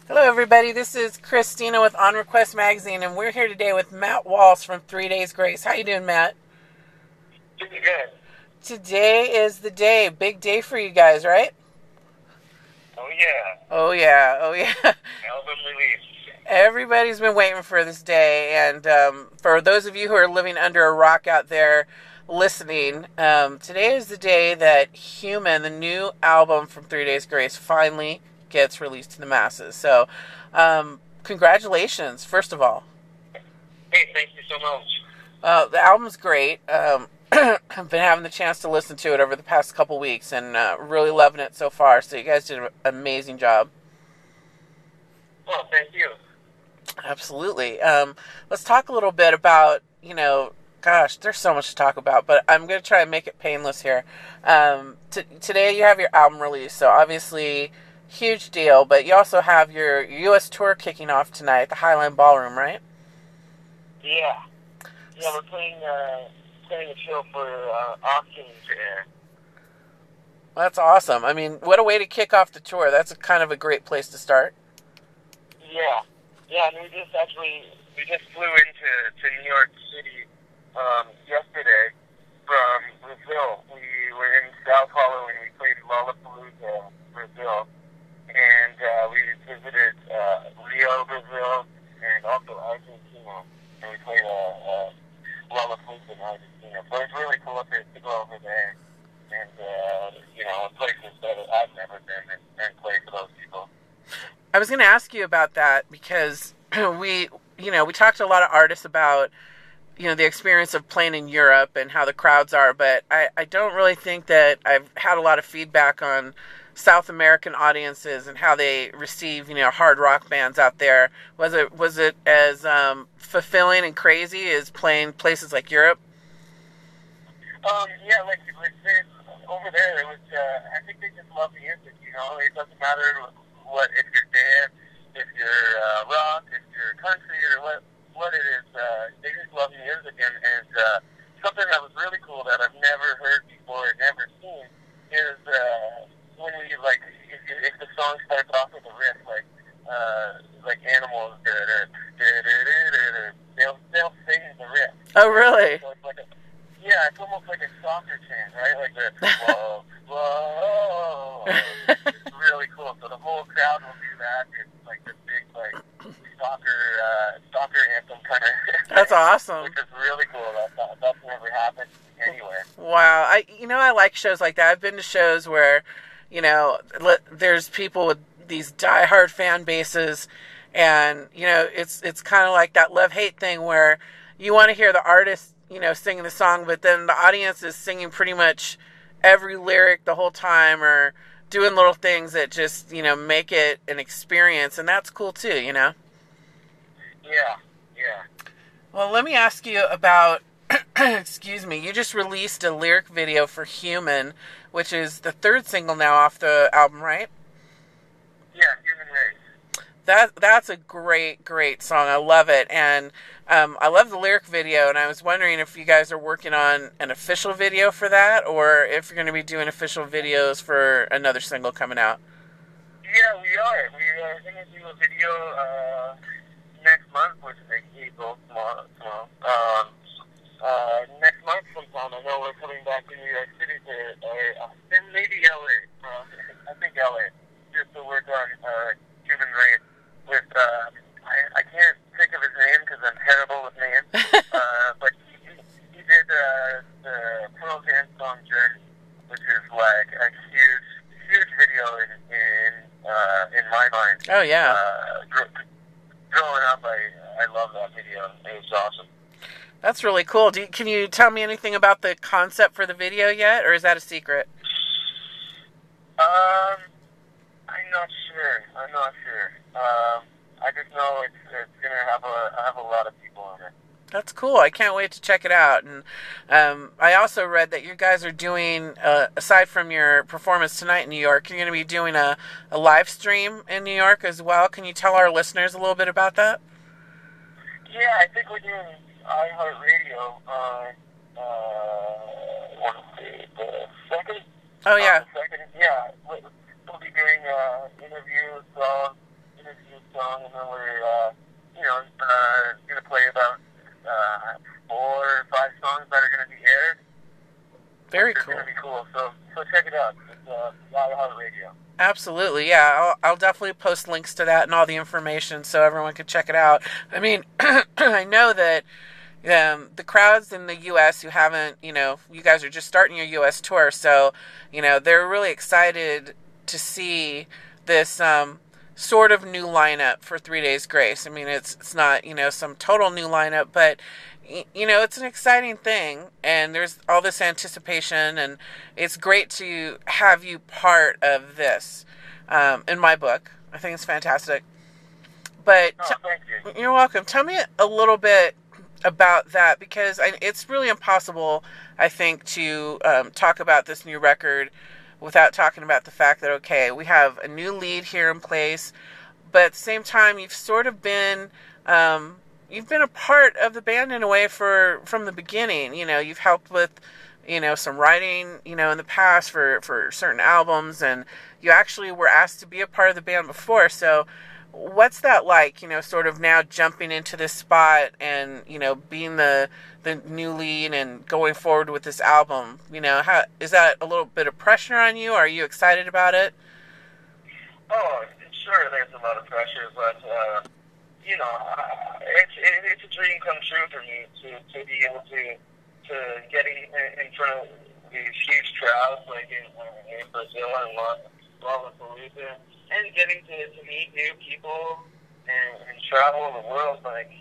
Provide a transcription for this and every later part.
Hello, everybody. This is Christina with On Request Magazine, and we're here today with Matt Walsh from 3 Days Grace. How you doing, Matt? Pretty good. Today is the day. Big day for you guys, right? Oh yeah. Oh, yeah. Oh, yeah. Album release. Everybody's been waiting for this day, and for those of you who are living under a rock out there listening, today is the day that Human, the new album from 3 Days Grace, finally gets released to the masses. So, congratulations, first of all. Hey, thank you so much. The album's great. I've been having the chance to listen to it over the past couple weeks and really loving it so far. So you guys did an amazing job. Well, thank you. Absolutely. Let's talk a little bit about, gosh, there's so much to talk about, but I'm going to try and make it painless here. Today you have your album release, so obviously huge deal, but you also have your U.S. tour kicking off tonight at the Highline Ballroom, right? Yeah. Yeah, we're playing a show for Auctions Air. That's awesome. I mean, what a way to kick off the tour. That's kind of a great place to start. Yeah. Yeah, and we just flew into New York City yesterday from Brazil. We were in Sao Paulo and we played Lollapalooza, Brazil. And we visited Rio, Brazil, and also Argentina. And we played Lollapalooza in Argentina. So it's really cool to go over there and, places that I've never been and play for those people. I was going to ask you about that because we talked to a lot of artists about, the experience of playing in Europe and how the crowds are, but I don't really think that I've had a lot of feedback on South American audiences and how they receive, hard rock bands out there. Was it as fulfilling and crazy as playing places like Europe? Yeah, like over there, it was. I think they just love the music. It doesn't matter what if you're dance, if you're rock, if you're country, or what it is. They just love the music, and something that was really cool that I've never heard before, never seen, is when we if the song starts off with a riff like Animals, they'll sing the riff. Oh, really? So it's almost like a soccer chant, right? Like the whoa, whoa. It's really cool. So the whole crowd will do that. It's like this big soccer anthem kind of. That's awesome. Which is really cool. That's never happened anywhere. Wow, I like shows like that. I've been to shows where, there's people with these diehard fan bases, and it's kind of like that love-hate thing where you want to hear the artist, singing the song, but then the audience is singing pretty much every lyric the whole time, or doing little things that just make it an experience, and that's cool too. Yeah. Well, let me ask you about. Excuse me. You just released a lyric video for Human, which is the third single now off the album, right? Yeah, Human Race. That's a great song. I love it, and I love the lyric video. And I was wondering if you guys are working on an official video for that, or if you're going to be doing official videos for another single coming out. Yeah, we are. We are going to do a video next month, which is like April tomorrow. Next month sometime. I know we're coming back to New York City or maybe LA. I think LA, just to work on Human Race with I can't think of his name because I'm terrible with names. But he did the Pearl Jam song Journey, which is like a huge video in my mind. Oh yeah. Growing up, I love that video. It was awesome. That's really cool. Can you tell me anything about the concept for the video yet, or is that a secret? I'm not sure. I just know it's gonna have a lot of people on it. That's cool. I can't wait to check it out. And I also read that you guys are doing, aside from your performance tonight in New York, you're going to be doing a live stream in New York as well. Can you tell our listeners a little bit about that? Yeah, I think we're doing iHeartRadio on the second. Oh, yeah. Second, yeah. We'll be doing interviews song, and then we're going to play about 4 or 5 songs that are going to be aired. Very It's cool. going to be cool. So check it out. It's iHeartRadio. Absolutely, yeah. I'll definitely post links to that and all the information so everyone can check it out. I mean, I know that the crowds in the U.S. who haven't, you guys are just starting your U.S. tour, so, they're really excited to see this sort of new lineup for 3 Days Grace. I mean, it's not, some total new lineup, but it's an exciting thing, and there's all this anticipation, and it's great to have you part of this, in my book. I think it's fantastic. But thank you. You're welcome. Tell me a little bit about that, because it's really impossible, I think, to talk about this new record without talking about the fact that, okay, we have a new lead here in place, but at the same time, you've sort of been... you've been a part of the band in a way from the beginning. You've helped with, some writing, in the past for certain albums, and you actually were asked to be a part of the band before. So what's that like, sort of now jumping into this spot and, being the new lead and going forward with this album? How is that a little bit of pressure on you? Are you excited about it? Oh, sure, there's a lot of pressure, but, it's a dream come true for me to be able to get in front of these huge crowds like in Brazil and Lollapalooza, and getting to meet new people and travel the world. Like,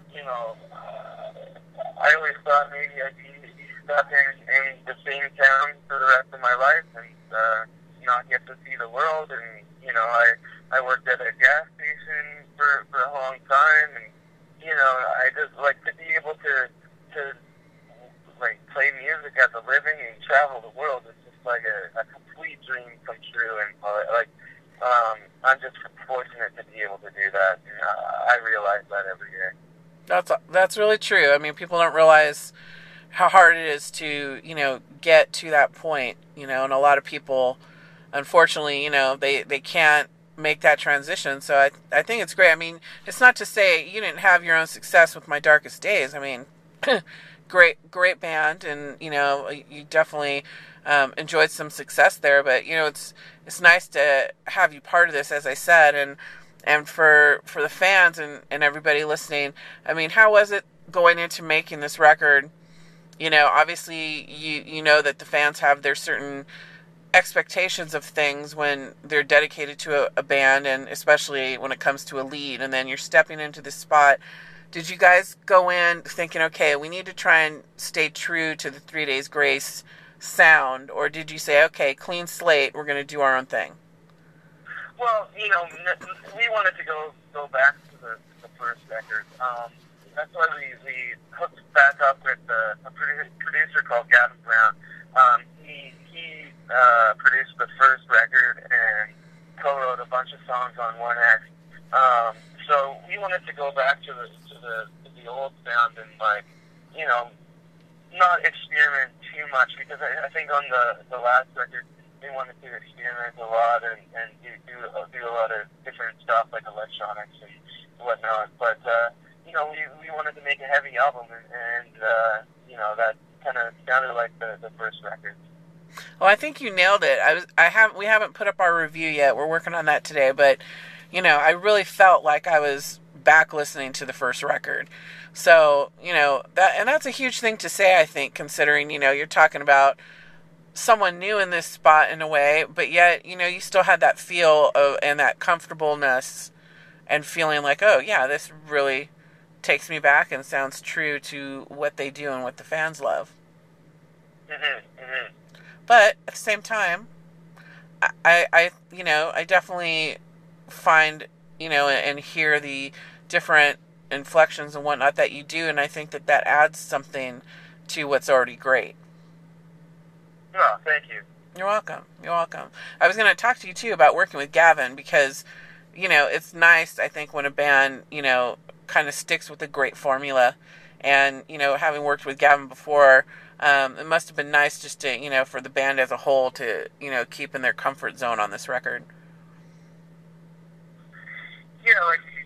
I always thought maybe I'd be stuck in the same town for the rest of my life and not get to see the world. And I worked at a gas station for a long time, and I just like to be able to like play music as a living and travel the world. It's just like a complete dream come true, and I'm just fortunate to be able to do that. And I realize that every day. That's really true. I mean, people don't realize how hard it is to get to that point. And a lot of people, unfortunately, they can't make that transition. So I think it's great. I mean, it's not to say you didn't have your own success with My Darkest Days. I mean, great band, and you definitely enjoyed some success there. But it's nice to have you part of this, as I said, and for the fans and everybody listening. I mean, how was it going into making this record? Obviously you know that the fans have their certain expectations of things when they're dedicated to a band, and especially when it comes to a lead, and then you're stepping into this spot. Did you guys go in thinking, okay, we need to try and stay true to the 3 Days Grace sound, or did you say, okay, clean slate, we're going to do our own thing? Well, we wanted to go back to the first record. That's why we hooked back up with a producer called Gavin Brown. He produced the first record and co-wrote a bunch of songs on One X. So we wanted to go back to the old sound and not experiment too much, because I think on the last record we wanted to experiment a lot and do a lot of different stuff like electronics and whatnot. But we wanted to make a heavy album, and that kind of sounded like the first record. Well, I think you nailed it. We haven't put up our review yet. We're working on that today, but I really felt like I was back listening to the first record. So, that's a huge thing to say, I think, considering, you're talking about someone new in this spot in a way, but yet, you still had that feel of, and that comfortableness and feeling like, oh yeah, this really takes me back and sounds true to what they do and what the fans love. Mm-hmm, mm-hmm. But at the same time, I definitely find, and hear the different inflections and whatnot that you do, and I think that adds something to what's already great. Oh, thank you. You're welcome. I was going to talk to you, too, about working with Gavin, because, it's nice, I think, when a band, kind of sticks with a great formula. And, having worked with Gavin before, it must have been nice just to, for the band as a whole to, keep in their comfort zone on this record. Yeah, like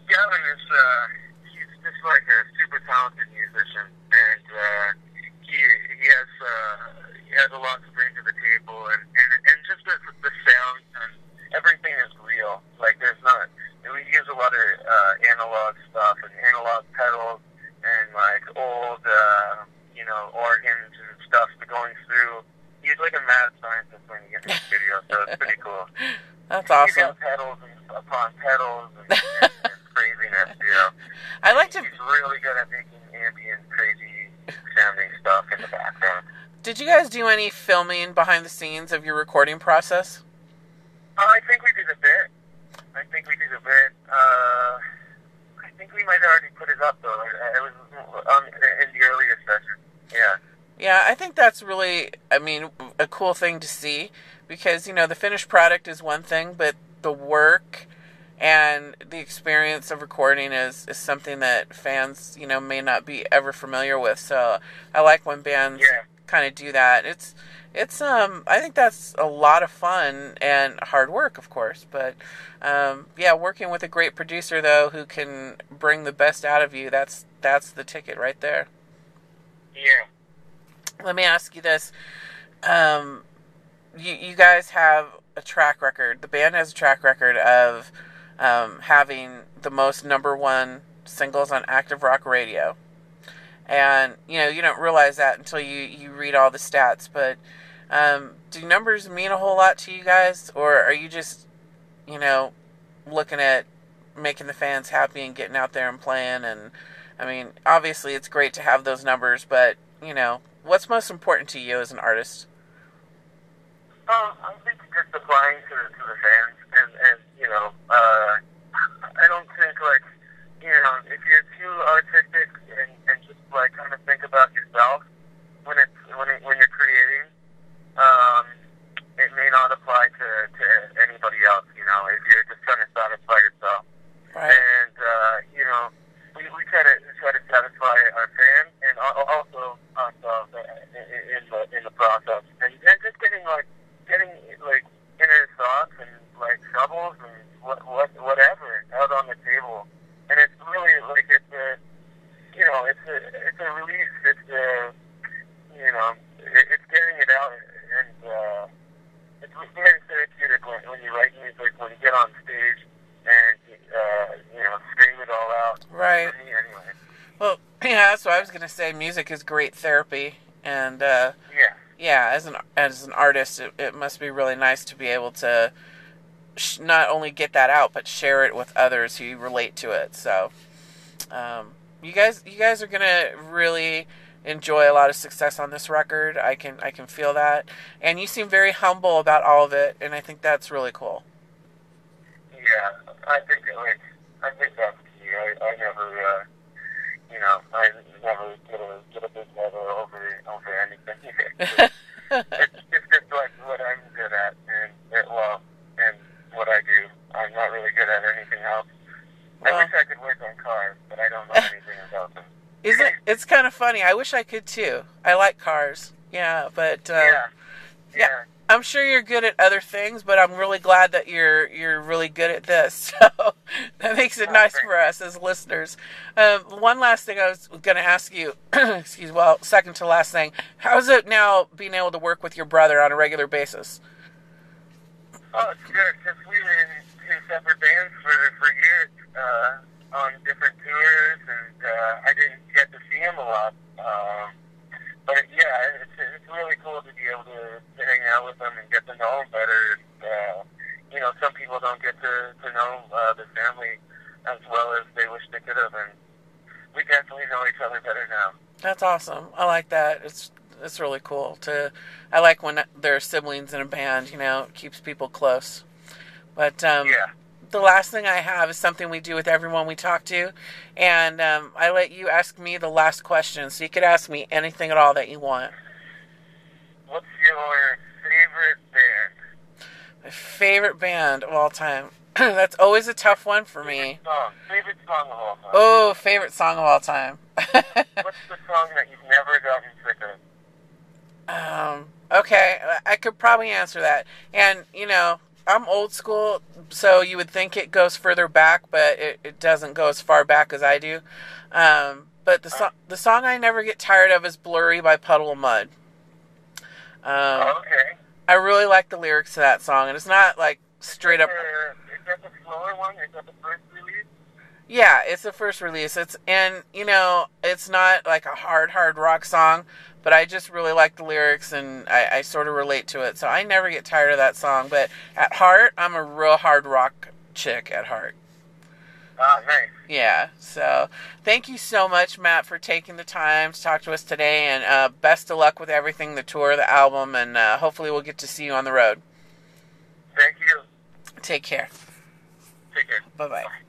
we use a lot of analog stuff and analog pedals and like old, organs and stuff going through. He's like a mad scientist when you get in the studio, so it's pretty cool. That's awesome. He's got pedals and upon pedals and craziness, I like to. He's really good at making ambient, crazy sounding stuff in the background. Did you guys do any filming behind the scenes of your recording process? I think we did a bit. I think we might have already put it up, though. It was in the earlier session. Yeah. Yeah, I think that's really, a cool thing to see, because, the finished product is one thing, but the work and the experience of recording is something that fans, may not be ever familiar with. So I like when bands kind of do that. It's I think that's a lot of fun and hard work, of course, but working with a great producer, though, who can bring the best out of you, that's the ticket right there. Yeah. Let me ask you this. You guys have a track record. The band has a track record of having the most #1 singles on active rock radio. And, you don't realize that until you read all the stats. But do numbers mean a whole lot to you guys? Or are you just, looking at making the fans happy and getting out there and playing? And, obviously it's great to have those numbers, but, what's most important to you as an artist? I think just applying to the fans, and I don't think if you're too artistic and just kind of think about yourself when you're creating, it may not apply to anybody else. If you're just trying to satisfy yourself, right. And we try to satisfy our fans and also ourselves in the process, and just getting inner thoughts and troubles and whatever out on the table, and it's really it's a release. It's getting it out, and it's very therapeutic when you write music, when you get on stage and scream it all out. Right. For me, anyway. Well, yeah, that's what I was gonna say. Music is great therapy, and as an artist, it must be really nice to be able to not only get that out, but share it with others who relate to it. So, you guys are gonna really enjoy a lot of success on this record. I can feel that, and you seem very humble about all of it, and I think that's really cool. Yeah, I think that's key. I never get a big head over anything. It's just what I'm good at, and what I do. I'm not really good at anything else. I wish I could work on cars, but I don't know anything about them. It's kind of funny. I wish I could too. I like cars. Yeah, but yeah. I'm sure you're good at other things, but I'm really glad that you're really good at this. So that makes it nice for us as listeners. One last thing I was going to ask you, second to last thing. How is it now being able to work with your brother on a regular basis? Oh, it's good, because we were in two separate bands for years on different tours, and I didn't get to see him a lot. But it's really cool to be able to hang out with them and get to know them better. And, some people don't get to know the family as well as they wish they could have, and we definitely know each other better now. That's awesome. I like that. It's really cool. I like when there are siblings in a band. It keeps people close. But the last thing I have is something we do with everyone we talk to, and I let you ask me the last question, so you could ask me anything at all that you want. What's your favorite band? My favorite band of all time. That's always a tough one for me. Favorite song of all time. Oh, favorite song of all time. What's the song that you've never gotten sick of? Okay, I could probably answer that. And, I'm old school, so you would think it goes further back, but it doesn't go as far back as I do. But the song I never get tired of is Blurry by Puddle of Mudd. Okay. I really like the lyrics to that song, and it's not like straight up. It that the slower one? Is that the first release? Yeah, it's the first release. It's not like a hard rock song, but I just really like the lyrics and I sort of relate to it. So I never get tired of that song. But at heart, I'm a real hard rock chick at heart. Ah, nice. Yeah, so thank you so much, Matt, for taking the time to talk to us today, and best of luck with everything, the tour, the album, and hopefully we'll get to see you on the road. Thank you. Take care. Take care. Bye-bye. Bye.